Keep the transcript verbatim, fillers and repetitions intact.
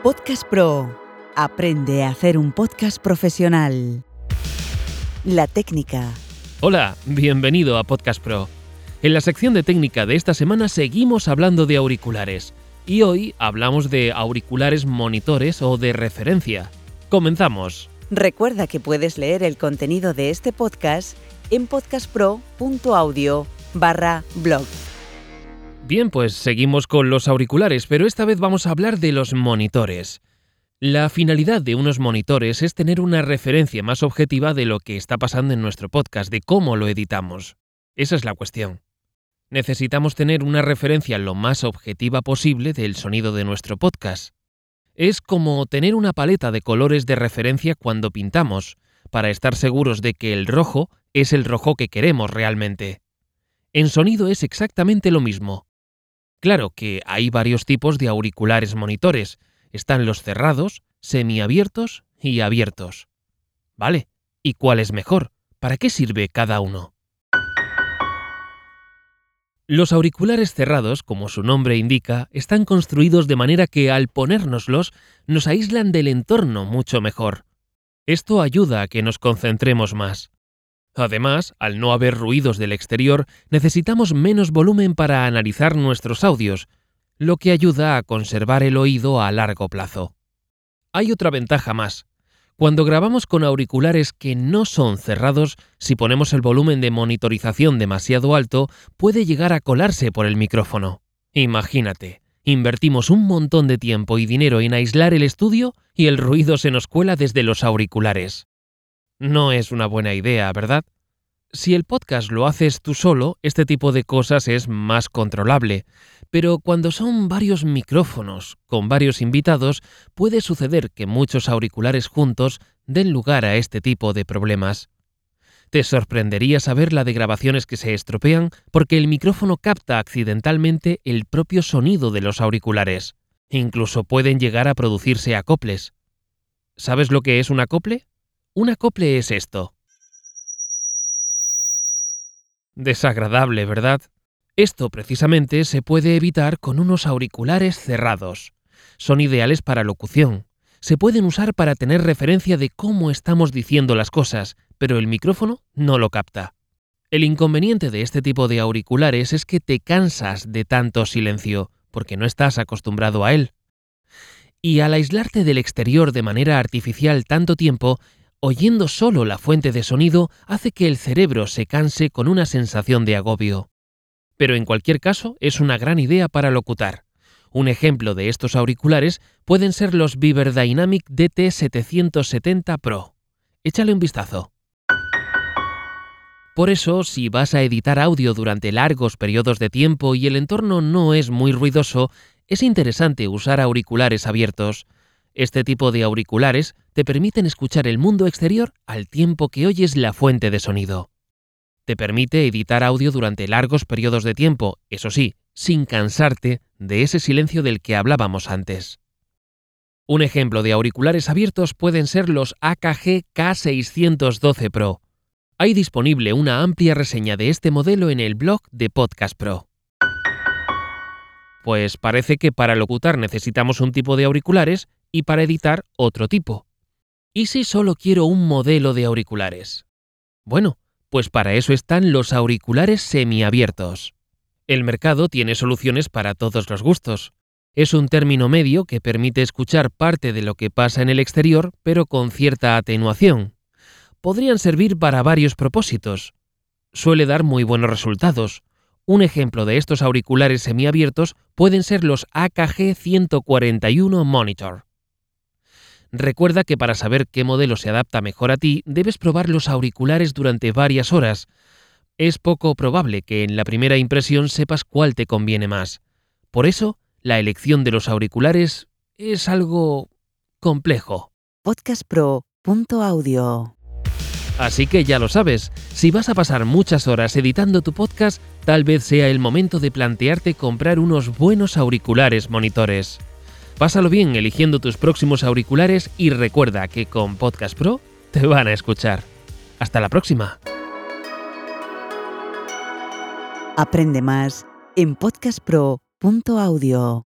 Podcast Pro. Aprende a hacer un podcast profesional. La técnica. Hola, bienvenido a Podcast Pro. En la sección de técnica de esta semana seguimos hablando de auriculares. Y hoy hablamos de auriculares monitores o de referencia. Comenzamos. Recuerda que puedes leer el contenido de este podcast en podcastpro.audio barra blog. Bien, pues seguimos con los auriculares, pero esta vez vamos a hablar de los monitores. La finalidad de unos monitores es tener una referencia más objetiva de lo que está pasando en nuestro podcast, de cómo lo editamos. Esa es la cuestión. Necesitamos tener una referencia lo más objetiva posible del sonido de nuestro podcast. Es como tener una paleta de colores de referencia cuando pintamos, para estar seguros de que el rojo es el rojo que queremos realmente. En sonido es exactamente lo mismo. Claro que hay varios tipos de auriculares monitores. Están los cerrados, semiabiertos y abiertos. Vale, ¿y cuál es mejor? ¿Para qué sirve cada uno? Los auriculares cerrados, como su nombre indica, están construidos de manera que al ponérnoslos nos aíslan del entorno mucho mejor. Esto ayuda a que nos concentremos más. Además, al no haber ruidos del exterior, necesitamos menos volumen para analizar nuestros audios, lo que ayuda a conservar el oído a largo plazo. Hay otra ventaja más. Cuando grabamos con auriculares que no son cerrados, si ponemos el volumen de monitorización demasiado alto, puede llegar a colarse por el micrófono. Imagínate, invertimos un montón de tiempo y dinero en aislar el estudio y el ruido se nos cuela desde los auriculares. No es una buena idea, ¿verdad? Si el podcast lo haces tú solo, este tipo de cosas es más controlable, pero cuando son varios micrófonos con varios invitados, puede suceder que muchos auriculares juntos den lugar a este tipo de problemas. Te sorprendería saber la de grabaciones que se estropean porque el micrófono capta accidentalmente el propio sonido de los auriculares. Incluso pueden llegar a producirse acoples. ¿Sabes lo que es un acople? Un acople es esto. Desagradable, ¿verdad? Esto precisamente se puede evitar con unos auriculares cerrados. Son ideales para locución. Se pueden usar para tener referencia de cómo estamos diciendo las cosas, pero el micrófono no lo capta. El inconveniente de este tipo de auriculares es que te cansas de tanto silencio, porque no estás acostumbrado a él. Y al aislarte del exterior de manera artificial tanto tiempo, oyendo solo la fuente de sonido hace que el cerebro se canse con una sensación de agobio. Pero en cualquier caso es una gran idea para locutar. Un ejemplo de estos auriculares pueden ser los Beaver Dynamic D T setecientos setenta Pro. Échale un vistazo. Por eso, si vas a editar audio durante largos periodos de tiempo y el entorno no es muy ruidoso, es interesante usar auriculares abiertos. Este tipo de auriculares te permiten escuchar el mundo exterior al tiempo que oyes la fuente de sonido. Te permite editar audio durante largos periodos de tiempo, eso sí, sin cansarte de ese silencio del que hablábamos antes. Un ejemplo de auriculares abiertos pueden ser los A K G K seiscientos doce Pro. Hay disponible una amplia reseña de este modelo en el blog de Podcast Pro. Pues parece que para locutar necesitamos un tipo de auriculares y para editar otro tipo. ¿Y si solo quiero un modelo de auriculares? Bueno, pues para eso están los auriculares semiabiertos. El mercado tiene soluciones para todos los gustos. Es un término medio que permite escuchar parte de lo que pasa en el exterior, pero con cierta atenuación. Podrían servir para varios propósitos. Suele dar muy buenos resultados. Un ejemplo de estos auriculares semiabiertos pueden ser los A K G ciento cuarenta y uno Monitor. Recuerda que para saber qué modelo se adapta mejor a ti, debes probar los auriculares durante varias horas. Es poco probable que en la primera impresión sepas cuál te conviene más. Por eso, la elección de los auriculares es algo complejo. podcastpro.audio. Así que ya lo sabes, si vas a pasar muchas horas editando tu podcast, tal vez sea el momento de plantearte comprar unos buenos auriculares monitores. Pásalo bien eligiendo tus próximos auriculares y recuerda que con Podcast Pro te van a escuchar. ¡Hasta la próxima! Aprende más en podcastpro.audio.